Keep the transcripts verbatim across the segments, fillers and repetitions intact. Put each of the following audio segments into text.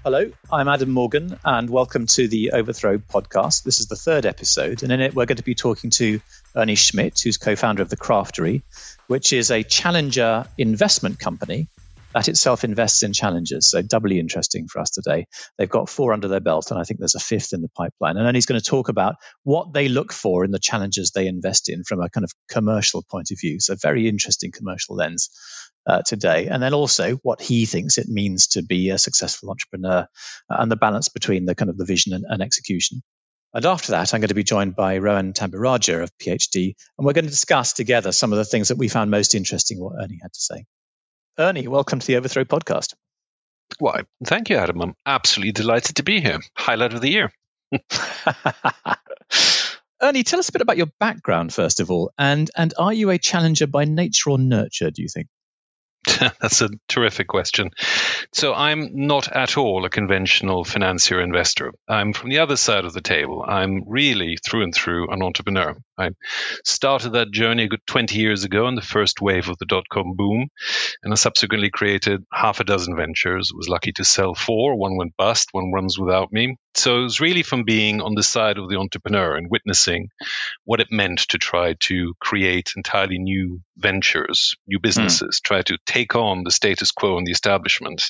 Hello, I'm Adam Morgan, and welcome to the Overthrow podcast. This is the third episode, and in it we're going to be talking to Ernie Schmidt, who's co-founder of The Craftery, which is a challenger investment company that itself invests in challengers. So doubly interesting for us today. They've got four under their belt, and I think there's a fifth in the pipeline. And Ernie's going to talk about what they look for in the challengers they invest in from a kind of commercial point of view. So very interesting commercial lens Uh, today, and then also what he thinks it means to be a successful entrepreneur uh, and the balance between the kind of the vision and, and execution. And after that, I'm going to be joined by Rohan Tambiraja of PhD, and we're going to discuss together some of the things that we found most interesting, what Ernie had to say. Ernie, welcome to the Overthrow podcast. Why, thank you, Adam. I'm absolutely delighted to be here. Highlight of the year. Ernie, tell us a bit about your background, first of all, and and are you a challenger by nature or nurture, do you think? That's a terrific question. So I'm not at all a conventional financier investor. I'm from the other side of the table. I'm really through and through an entrepreneur. I started that journey a good twenty years ago in the first wave of the dot-com boom, and I subsequently created half a dozen ventures. Was lucky to sell four. One went bust, one runs without me. So it was really from being on the side of the entrepreneur and witnessing what it meant to try to create entirely new ventures, new businesses, mm. try to take on the status quo and the establishment,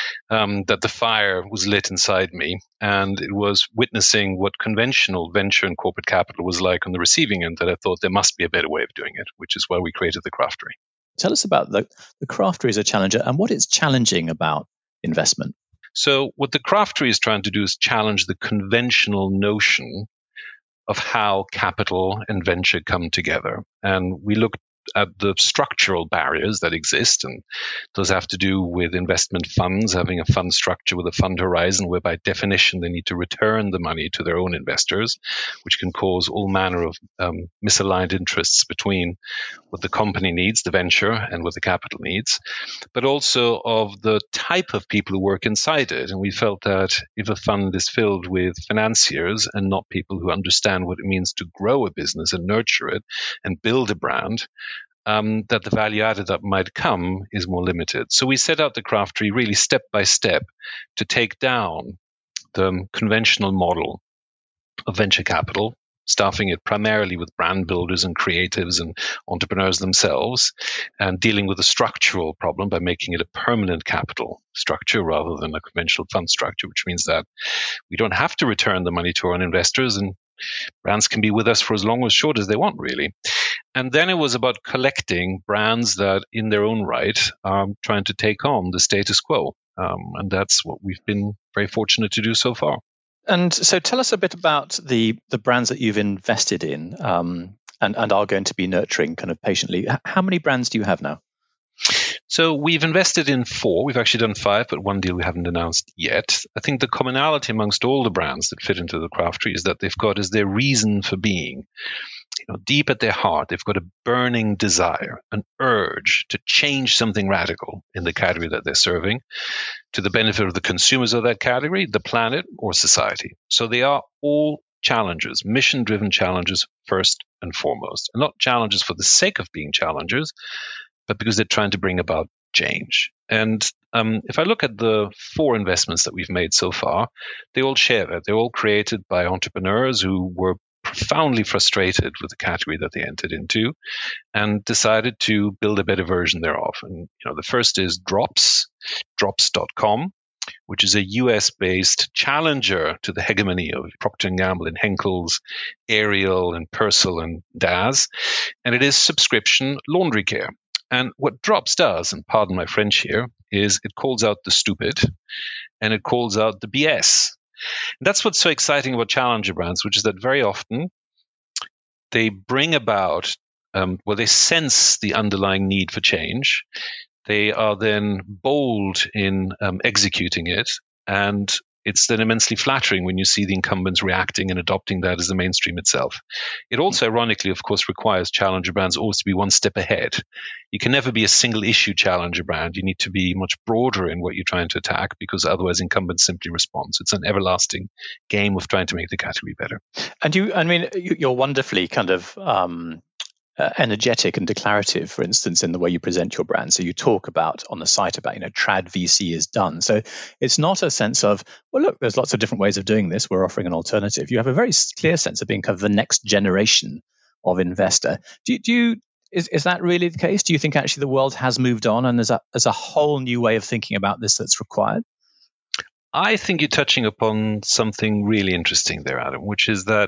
um, that the fire was lit inside me. And it was witnessing what conventional venture and corporate capital was like on the receiving end that I thought there must be a better way of doing it, which is why we created The Craftery. Tell us about the, the Craftery as a challenger and what it's challenging about investment. So what The Craftery is trying to do is challenge the conventional notion of how capital and venture come together. And we look at the structural barriers that exist, and those have to do with investment funds having a fund structure with a fund horizon where by definition they need to return the money to their own investors, which can cause all manner of um, misaligned interests between what the company needs, the venture, and what the capital needs, but also of the type of people who work inside it. And we felt that if a fund is filled with financiers and not people who understand what it means to grow a business and nurture it and build a brand, Um, that the value added that might come is more limited. So we set out The Craftery really step by step to take down the conventional model of venture capital, staffing it primarily with brand builders and creatives and entrepreneurs themselves, and dealing with the structural problem by making it a permanent capital structure rather than a conventional fund structure, which means that we don't have to return the money to our investors, and brands can be with us for as long or as short as they want, really. And then it was about collecting brands that, in their own right, are trying to take on the status quo. Um, and that's what we've been very fortunate to do so far. And so tell us a bit about the, the brands that you've invested in um, and, and are going to be nurturing kind of patiently. How many brands do you have now? So we've invested in four. We've actually done five, but one deal we haven't announced yet. I think the commonality amongst all the brands that fit into The Craftery is that they've got as their reason for being, you know, deep at their heart, they've got a burning desire, an urge to change something radical in the category that they're serving to the benefit of the consumers of that category, the planet, or society. So they are all challengers, mission-driven challengers first and foremost, and not challengers for the sake of being challengers, but because they're trying to bring about change. And um, if I look at the four investments that we've made so far, they all share that. They're all created by entrepreneurs who were profoundly frustrated with the category that they entered into and decided to build a better version thereof. And you know, the first is Drops, drops dot com, which is a U S-based challenger to the hegemony of Procter and Gamble and Henkel's, Ariel and Persil and Daz. And it is subscription laundry care. And what Drops does, and pardon my French here, is it calls out the stupid and it calls out the B S. And that's what's so exciting about challenger brands, which is that very often they bring about, um, well, they sense the underlying need for change. They are then bold in um, executing it, and it's then immensely flattering when you see the incumbents reacting and adopting that as the mainstream itself. It also, ironically, of course, requires challenger brands always to be one step ahead. You can never be a single issue challenger brand. You need to be much broader in what you're trying to attack, because otherwise incumbents simply respond. So it's an everlasting game of trying to make the category better. And you, I mean, you're wonderfully kind of um, uh, energetic and declarative, for instance, in the way you present your brand. So you talk about on the site about, you know, trad V C is done. So it's not a sense of, well, look, there's lots of different ways of doing this. We're offering an alternative. You have a very clear sense of being kind of the next generation of investor. Do, do you, is, is that really the case? Do you think actually the world has moved on and there's a, there's a whole new way of thinking about this that's required? I think you're touching upon something really interesting there, Adam, which is that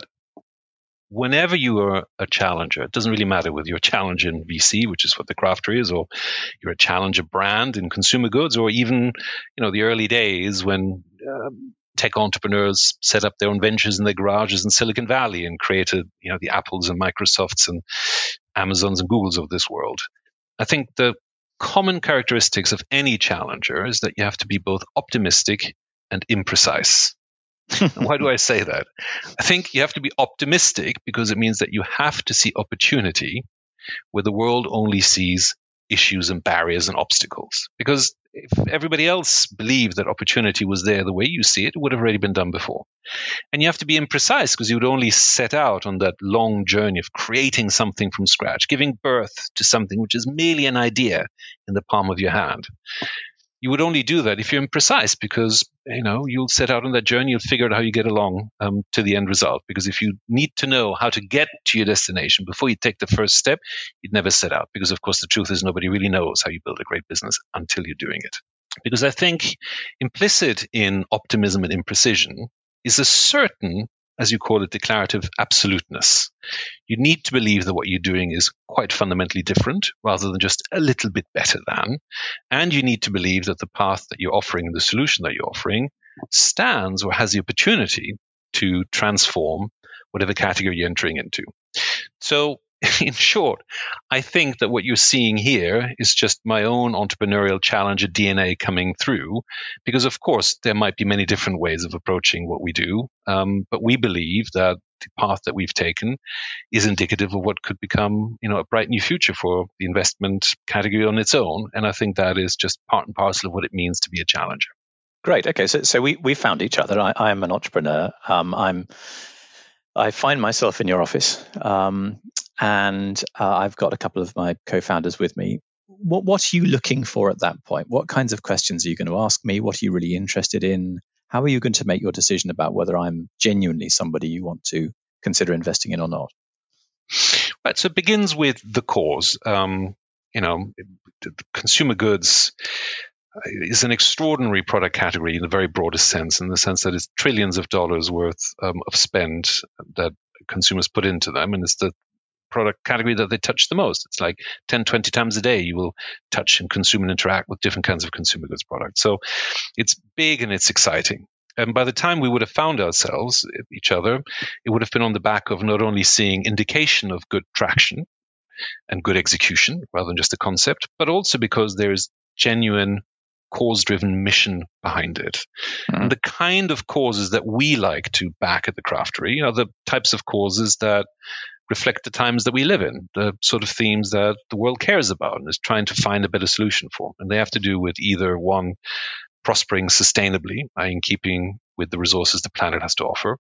whenever you are a challenger, it doesn't really matter whether you're a challenger in V C, which is what the Craftery is, or you're a challenger brand in consumer goods, or even, you know, the early days when um, tech entrepreneurs set up their own ventures in their garages in Silicon Valley and created, you know, the Apples and Microsofts and Amazons and Googles of this world. I think the common characteristics of any challenger is that you have to be both optimistic and imprecise. Why do I say that? I think you have to be optimistic because it means that you have to see opportunity where the world only sees issues and barriers and obstacles. Because if everybody else believed that opportunity was there the way you see it, it would have already been done before. And you have to be imprecise because you would only set out on that long journey of creating something from scratch, giving birth to something which is merely an idea in the palm of your hand. You would only do that if you're imprecise because, you know, you'll set out on that journey, you'll figure out how you get along um, to the end result. Because if you need to know how to get to your destination before you take the first step, you'd never set out. Because, of course, the truth is nobody really knows how you build a great business until you're doing it. Because I think implicit in optimism and imprecision is a certain, as you call it, declarative absoluteness. You need to believe that what you're doing is quite fundamentally different rather than just a little bit better than. And you need to believe that the path that you're offering and the solution that you're offering stands or has the opportunity to transform whatever category you're entering into. So, in short, I think that what you're seeing here is just my own entrepreneurial challenger D N A coming through, because of course there might be many different ways of approaching what we do, um, but we believe that the path that we've taken is indicative of what could become, you know, a bright new future for the investment category on its own, and I think that is just part and parcel of what it means to be a challenger. Great. Okay, so so we we found each other. I, I'm an entrepreneur. Um, I'm I find myself in your office. Um, And uh, I've got a couple of my co-founders with me. What, what are you looking for at that point? What kinds of questions are you going to ask me? What are you really interested in? How are you going to make your decision about whether I'm genuinely somebody you want to consider investing in or not? Right. So it begins with the cause. Um, you know, consumer goods is an extraordinary product category in the very broadest sense, in the sense that it's trillions of dollars worth um, of spend that consumers put into them, and it's the product category that they touch the most. It's like ten, twenty times a day you will touch and consume and interact with different kinds of consumer goods products. So it's big and it's exciting. And by the time we would have found ourselves, each other, it would have been on the back of not only seeing indication of good traction and good execution rather than just a concept, but also because there's genuine cause-driven mission behind it. Mm-hmm. And the kind of causes that we like to back at the Craftery are the types of causes that reflect the times that we live in, the sort of themes that the world cares about and is trying to find a better solution for. And they have to do with either, one, prospering sustainably, that is in keeping with the resources the planet has to offer,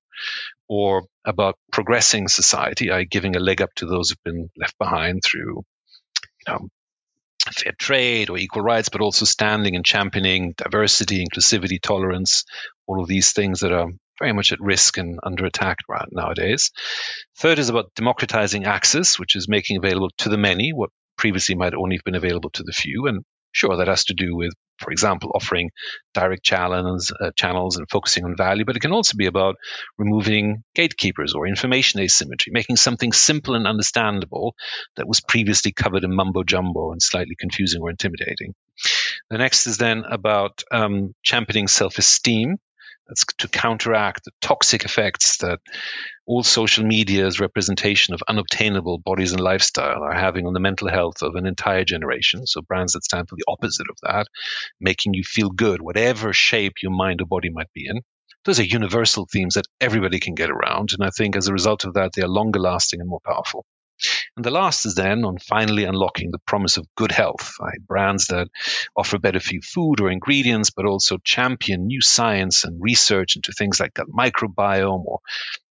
or about progressing society, that is giving a leg up to those who've been left behind through, you know, fair trade or equal rights, but also standing and championing diversity, inclusivity, tolerance, all of these things that are very much at risk and under attack right nowadays. Third is about democratizing access, which is making available to the many what previously might only have been available to the few. And sure, that has to do with, for example, offering direct channels, uh, channels and focusing on value, but it can also be about removing gatekeepers or information asymmetry, making something simple and understandable that was previously covered in mumbo jumbo and slightly confusing or intimidating. The next is then about um, championing self-esteem. That's to counteract the toxic effects that all social media's representation of unobtainable bodies and lifestyle are having on the mental health of an entire generation. So brands that stand for the opposite of that, making you feel good, whatever shape your mind or body might be in. Those are universal themes that everybody can get around. And I think as a result of that, they are longer lasting and more powerful. And the last is then on finally unlocking the promise of good health, right? Brands that offer better for you food or ingredients, but also champion new science and research into things like gut microbiome or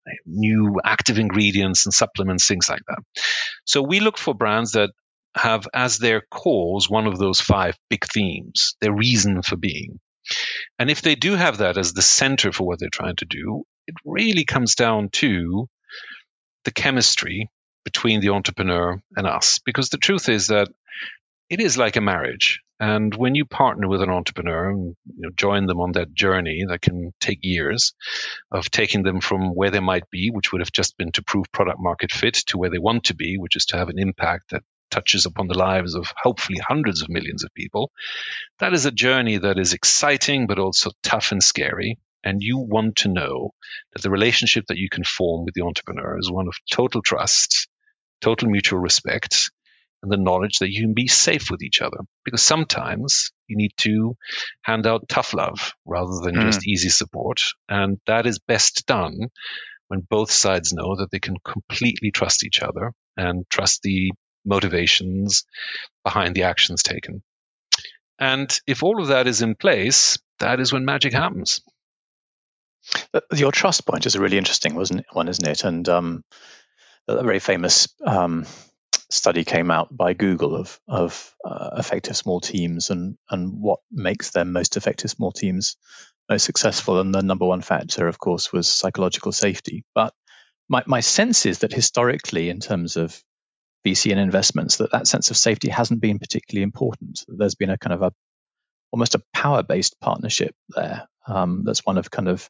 new active ingredients and supplements, things like that. So we look for brands that have as their cause one of those five big themes, their reason for being. And if they do have that as the center for what they're trying to do, it really comes down to the chemistry between the entrepreneur and us. Because the truth is that it is like a marriage. And when you partner with an entrepreneur and you know, join them on that journey that can take years of taking them from where they might be, which would have just been to prove product market fit, to where they want to be, which is to have an impact that touches upon the lives of hopefully hundreds of millions of people. That is a journey that is exciting, but also tough and scary. And you want to know that the relationship that you can form with the entrepreneur is one of total trust, total mutual respect, and the knowledge that you can be safe with each other. Because sometimes you need to hand out tough love rather than mm. just easy support. And that is best done when both sides know that they can completely trust each other and trust the motivations behind the actions taken. And if all of that is in place, that is when magic happens. Your trust point is a really interesting one, isn't it? And um, a very famous um, study came out by Google of of uh, effective small teams and and what makes them most effective small teams most successful. And the number one factor, of course, was psychological safety. But my my sense is that historically, in terms of V C and investments, that that sense of safety hasn't been particularly important. There's been a kind of a almost a power-based partnership there. Um, that's one of kind of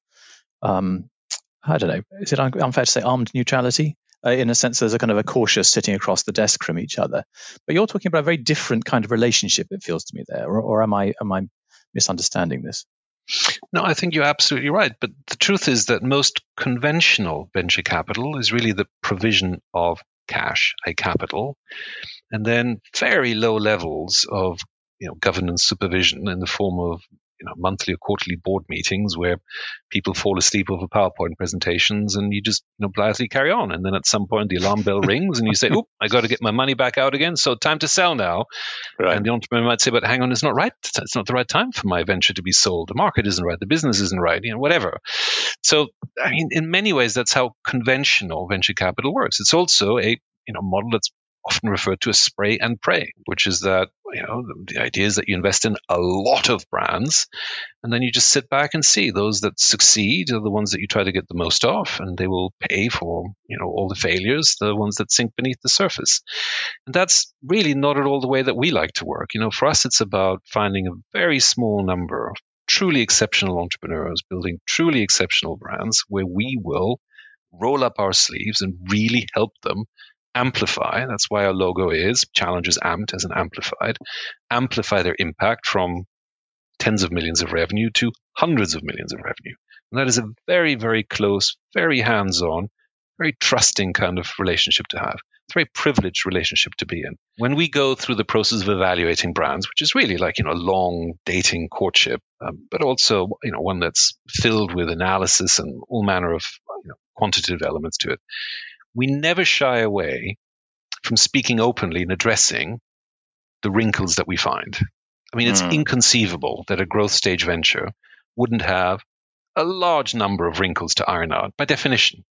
um, I don't know. Is it unfair to say armed neutrality? Uh, in a sense, there's a kind of a cautious sitting across the desk from each other. But you're talking about a very different kind of relationship, it feels to me there. Or, or am I am I misunderstanding this? No, I think you're absolutely right. But the truth is that most conventional venture capital is really the provision of cash, a capital, and then very low levels of you know governance supervision in the form of you know monthly or quarterly board meetings where people fall asleep over PowerPoint presentations and you just you know blithely carry on. And then at some point the alarm bell rings and you say, "Oop, I got to get my money back out again. So time to sell now." Right. And the entrepreneur might say, "But hang on, it's not right. It's not the right time for my venture to be sold. The market isn't right. The business isn't right. You know, whatever." So I mean, in many ways, that's how conventional venture capital works. It's also a you know model that's often referred to as spray and pray, which is that, you know, the, the idea is that you invest in a lot of brands and then you just sit back and see those that succeed are the ones that you try to get the most of, and they will pay for, you know, all the failures, the ones that sink beneath the surface. And that's really not at all the way that we like to work. You know, for us, it's about finding a very small number of truly exceptional entrepreneurs, building truly exceptional brands where we will roll up our sleeves and really help them amplify. That's why our logo is Challengers Amped as an amplified, amplify their impact from tens of millions of revenue to hundreds of millions of revenue. And that is a very, very close, very hands-on, very trusting kind of relationship to have. It's a very privileged relationship to be in. When we go through the process of evaluating brands, which is really like, you know, a long dating courtship, um, but also, you know, one that's filled with analysis and all manner of you know, quantitative elements to it, we never shy away from speaking openly and addressing the wrinkles that we find. I mean, it's mm. inconceivable that a growth stage venture wouldn't have a large number of wrinkles to iron out by definition.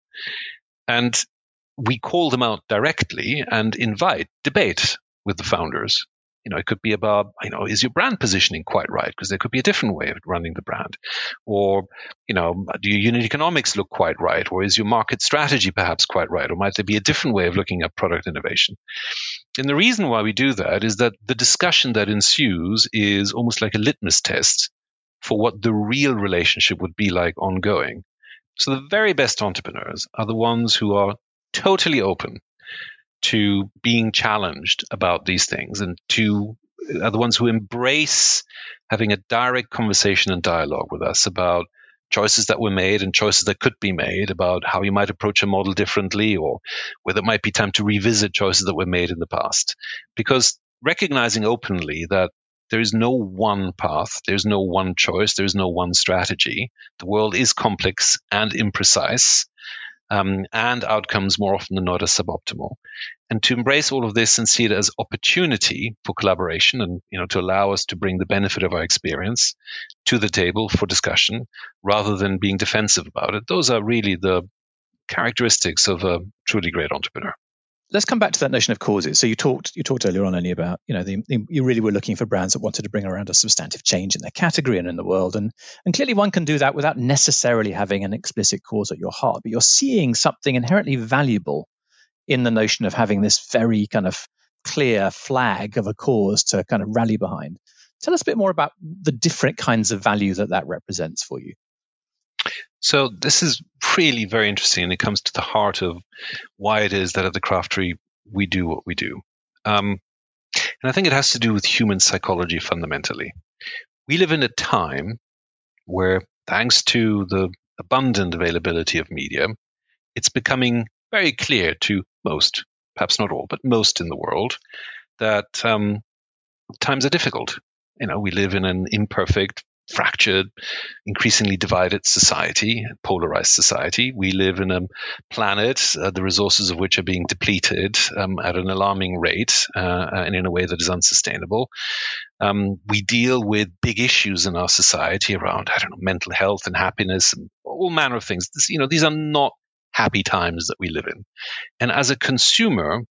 And we call them out directly and invite debate with the founders. You know, it could be about, you know, is your brand positioning quite right? Because there could be a different way of running the brand. Or, you know, do your unit economics look quite right? Or is your market strategy perhaps quite right? Or might there be a different way of looking at product innovation? And the reason why we do that is that the discussion that ensues is almost like a litmus test for what the real relationship would be like ongoing. So the very best entrepreneurs are the ones who are totally open to being challenged about these things, and to are the ones who embrace having a direct conversation and dialogue with us about choices that were made and choices that could be made, about how you might approach a model differently, or whether it might be time to revisit choices that were made in the past. Because recognizing openly that there is no one path, there's no one choice, there's no one strategy. The world is complex and imprecise. Um, and outcomes more often than not are suboptimal. And to embrace all of this and see it as opportunity for collaboration and, you know, to allow us to bring the benefit of our experience to the table for discussion rather than being defensive about it. Those are really the characteristics of a truly great entrepreneur. Let's come back to that notion of causes. So you talked you talked earlier on only about, you know, the, the, you really were looking for brands that wanted to bring around a substantive change in their category and in the world. And, and clearly one can do that without necessarily having an explicit cause at your heart. But you're seeing something inherently valuable in the notion of having this very kind of clear flag of a cause to kind of rally behind. Tell us a bit more about the different kinds of value that that represents for you. So this is really very interesting, and it comes to the heart of why it is that at the Craftery we do what we do. Um, and I think it has to do with human psychology fundamentally. We live in a time where, thanks to the abundant availability of media, it's becoming very clear to most, perhaps not all, but most in the world, that um, times are difficult. You know, we live in an imperfect, fractured, increasingly divided society, polarized society. We live in a planet, uh, the resources of which are being depleted um, at an alarming rate uh, and in a way that is unsustainable. Um, we deal with big issues in our society around, I don't know, mental health and happiness and all manner of things. This, you know, these are not happy times that we live in. And as a consumer,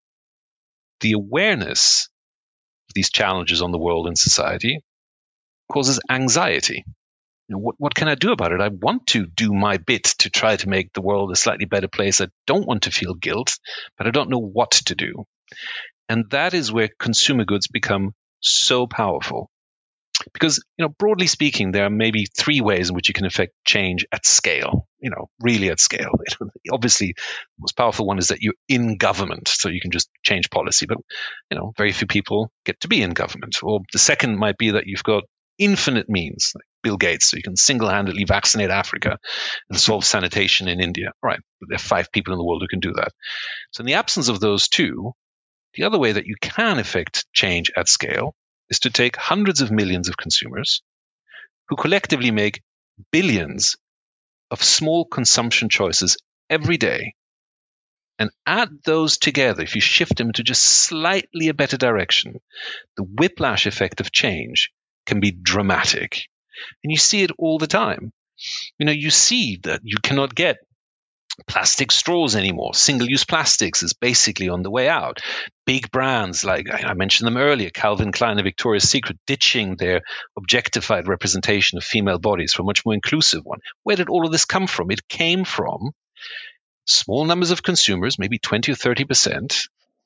the awareness of these challenges on the world and society causes anxiety. You know, what, what can I do about it? I want to do my bit to try to make the world a slightly better place. I don't want to feel guilt, but I don't know what to do. And that is where consumer goods become so powerful. Because, you know, broadly speaking, there are maybe three ways in which you can affect change at scale, you know, really at scale. Obviously, the most powerful one is that you're in government, so you can just change policy. But, you know, very few people get to be in government. Or the second might be that you've got infinite means, like Bill Gates, so you can single-handedly vaccinate Africa and solve sanitation in India. All right, but there are five people in the world who can do that. So in the absence of those two, the other way that you can affect change at scale is to take hundreds of millions of consumers who collectively make billions of small consumption choices every day, and add those together. If you shift them into just slightly a better direction, the whiplash effect of change can be dramatic. And you see it all the time. You know, you see that you cannot get plastic straws anymore. Single-use plastics is basically on the way out. Big brands like, I mentioned them earlier, Calvin Klein and Victoria's Secret, ditching their objectified representation of female bodies for a much more inclusive one. Where did all of this come from? It came from small numbers of consumers, maybe twenty or thirty percent,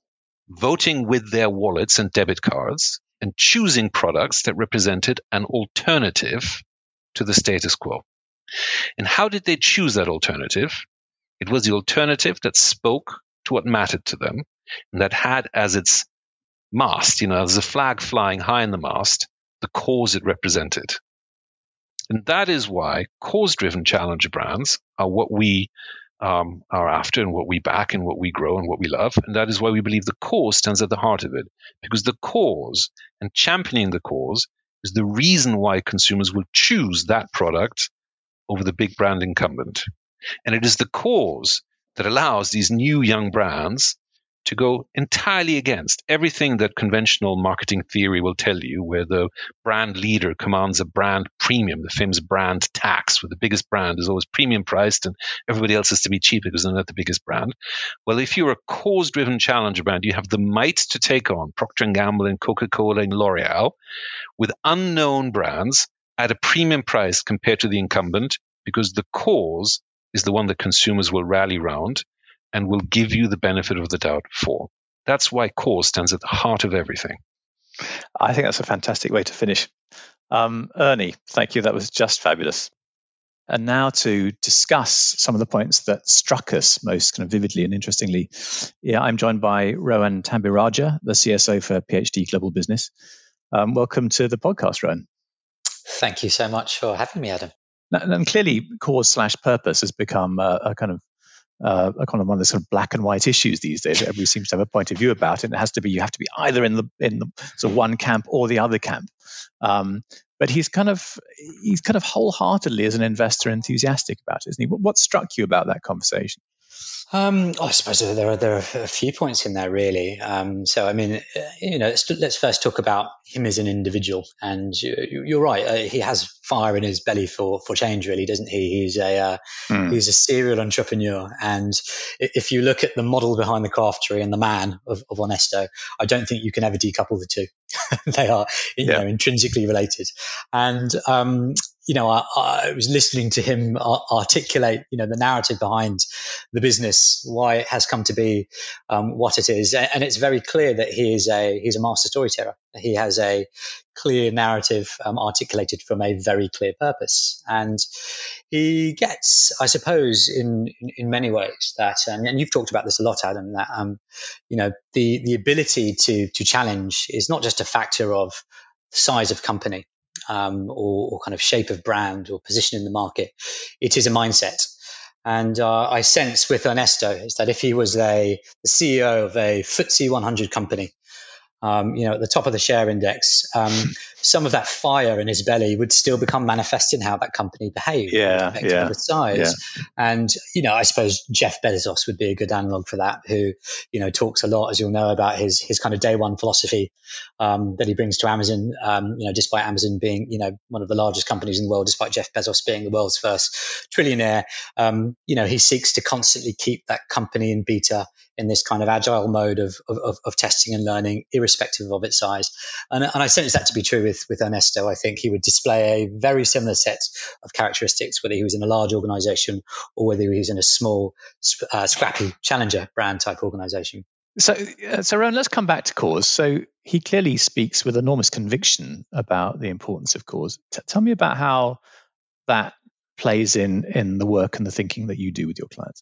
voting with their wallets and debit cards and choosing products that represented an alternative to the status quo. And how did they choose that alternative? It was the alternative that spoke to what mattered to them and that had as its mast, you know, as a flag flying high in the mast, the cause it represented. And that is why cause-driven challenger brands are what we um, are after and what we back and what we grow and what we love. And that is why we believe the cause stands at the heart of it, because the cause and championing the cause is the reason why consumers will choose that product over the big brand incumbent. And it is the cause that allows these new young brands to go entirely against everything that conventional marketing theory will tell you, where the brand leader commands a brand premium, the famous brand tax, where the biggest brand is always premium priced and everybody else has to be cheaper because they're not the biggest brand. Well, if you're a cause-driven challenger brand, you have the might to take on Procter and Gamble and Coca-Cola and L'Oreal with unknown brands at a premium price compared to the incumbent, because the cause is the one that consumers will rally around and will give you the benefit of the doubt for. That's why cause stands at the heart of everything. I think that's a fantastic way to finish. Um, Ernie, thank you. That was just fabulous. And now to discuss some of the points that struck us most kind of vividly and interestingly. Yeah, I'm joined by Rohan Tambiraja, the C S O for PhD Global Business. Um, welcome to the podcast, Rohan. Thank you so much for having me, Adam. And clearly, cause slash purpose has become a, a kind of uh, a kind of one of the sort of black and white issues these days. Everybody seems to have a point of view about it. And it has to be you have to be either in the in the sort of one camp or the other camp. Um, but he's kind of he's kind of wholeheartedly as an investor enthusiastic about it, isn't he? What, what struck you about that conversation? Um, I suppose there are there are a few points in there really. Um, so I mean, you know, let's, let's first talk about him as an individual. And you, you're right, uh, he has fire in his belly for for change, really, doesn't he? He's a uh, mm. he's a serial entrepreneur, and if you look at the model behind the Craftery and the man of, of Onesto, I don't think you can ever decouple the two. They are, you yeah. know, intrinsically related. And um, you know, I, I was listening to him articulate, you know, the narrative behind the business, why it has come to be um, what it is, and it's very clear that he is a he's a master storyteller. He has a clear narrative um, articulated from a very clear purpose, and he gets, I suppose, in in, in many ways that, and, and you've talked about this a lot, Adam, that um, you know, the the ability to to challenge is not just a factor of size of company. Um, or, or kind of shape of brand or position in the market. It is a mindset. And uh, I sense with Onesto is that if he was a the C E O of a F T S E one hundred company, um, you know, at the top of the share index, um, some of that fire in his belly would still become manifest in how that company behaved. Yeah, yeah. The size. Yeah. And, you know, I suppose Jeff Bezos would be a good analog for that, who, you know, talks a lot, as you'll know, about his his kind of day one philosophy um, that he brings to Amazon, um, you know, despite Amazon being, you know, one of the largest companies in the world, despite Jeff Bezos being the world's first trillionaire, um, you know, he seeks to constantly keep that company in beta in this kind of agile mode of, of, of testing and learning, irrespective of its size. And, and I sense that to be true with, with Onesto. I think he would display a very similar set of characteristics, whether he was in a large organization or whether he was in a small, uh, scrappy challenger brand type organization. So, uh, so Rowan, let's come back to cause. So he clearly speaks with enormous conviction about the importance of cause. T- tell me about how that plays in, in the work and the thinking that you do with your clients.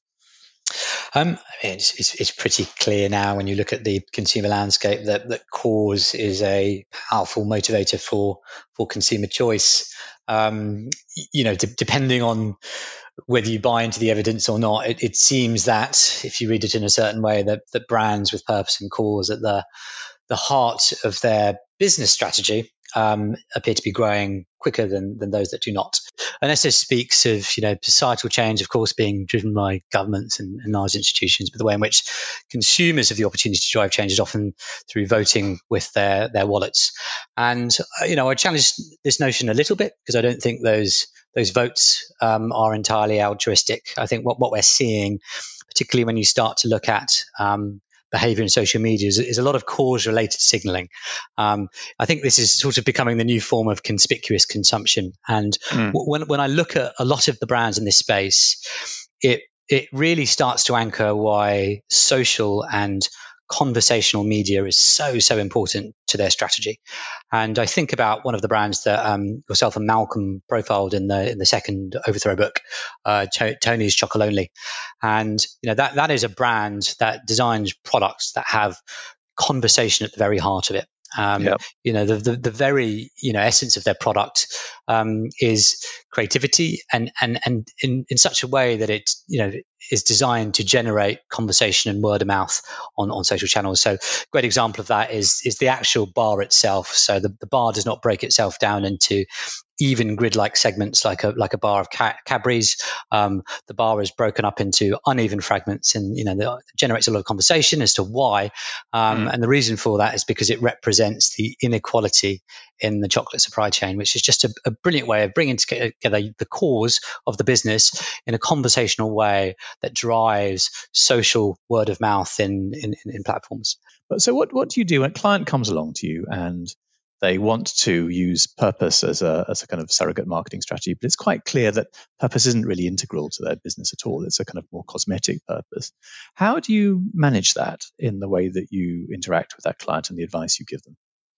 Um, I mean, it's, it's, it's pretty clear now when you look at the consumer landscape that, that cause is a powerful motivator for for consumer choice. Um, you know, d- depending on whether you buy into the evidence or not, it, it seems that if you read it in a certain way, that, that brands with purpose and cause at the the heart of their business strategy um, appear to be growing quicker than, than those that do not. Onesto speaks of, you know, societal change, of course, being driven by governments and, and large institutions, but the way in which consumers have the opportunity to drive change is often through voting with their, their wallets. And, uh, you know, I challenge this notion a little bit because I don't think those those votes um, are entirely altruistic. I think what, what we're seeing, particularly when you start to look at um, behavior in social media, is, is a lot of cause-related signaling. Um, I think this is sort of becoming the new form of conspicuous consumption. And mm. w- when when I look at a lot of the brands in this space, it it really starts to anchor why social and conversational media is so, so important to their strategy. And I think about one of the brands that um, yourself and Malcolm profiled in the in the second Overthrow book, uh, Tony's Chocolonely. And, you know, that that is a brand that designs products that have conversation at the very heart of it. Um, yep. You know, the, the the very, you know, essence of their product um, is creativity and and and in, in such a way that it, you know, is designed to generate conversation and word of mouth on, on social channels. So, great example of that is is the actual bar itself. So the, the bar does not break itself down into even grid-like segments like a like a bar of ca- Cadbury's. Um, the bar is broken up into uneven fragments, and you know that generates a lot of conversation as to why. Um, mm. And the reason for that is because it represents the inequality in the chocolate supply chain, which is just a, a brilliant way of bringing together the cause of the business in a conversational way that drives social word of mouth in in, in platforms. But so, what what do you do when a client comes along to you and they want to use purpose as a as a kind of surrogate marketing strategy, but it's quite clear that purpose isn't really integral to their business at all. It's a kind of more cosmetic purpose. How do you manage that in the way that you interact with that client and the advice you give them?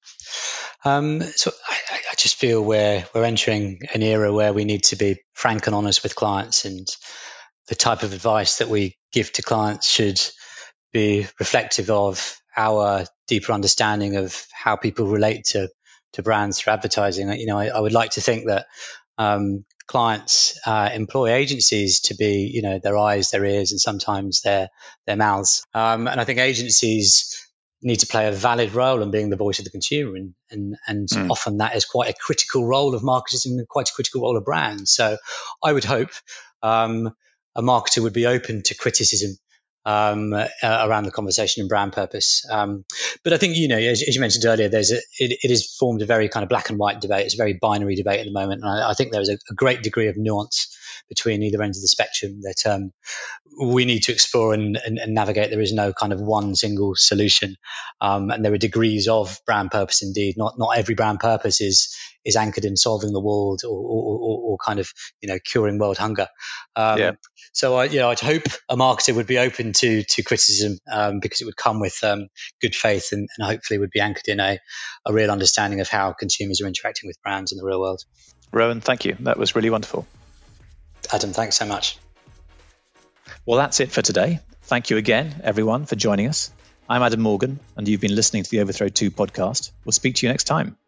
Um, so I, I just feel we're we're entering an era where we need to be frank and honest with clients, and the type of advice that we give to clients should be reflective of our deeper understanding of how people relate to, to brands through advertising. You know, I, I would like to think that um, clients uh, employ agencies to be, you know, their eyes, their ears, and sometimes their their mouths. Um, and I think agencies need to play a valid role in being the voice of the consumer, and and, and mm. often that is quite a critical role of marketing and quite a critical role of brands. So I would hope. Um, a marketer would be open to criticism um, uh, around the conversation and brand purpose. Um, but I think, you know, as, as you mentioned earlier, there's a, it, it has formed a very kind of black and white debate. It's a very binary debate at the moment. And I, I think there is a, a great degree of nuance between either ends of the spectrum that um, we need to explore and, and, and navigate. There is no kind of one single solution. Um, and there are degrees of brand purpose indeed. Not not every brand purpose is is anchored in solving the world or, or, or, or kind of, you know, curing world hunger. Um, yeah. So, I, you know, I'd hope a marketer would be open to to criticism um, because it would come with um, good faith and, and hopefully would be anchored in a, a real understanding of how consumers are interacting with brands in the real world. Rowan, thank you. That was really wonderful. Adam, thanks so much. Well, that's it for today. Thank you again, everyone, for joining us. I'm Adam Morgan, and you've been listening to the Overthrow two podcast. We'll speak to you next time.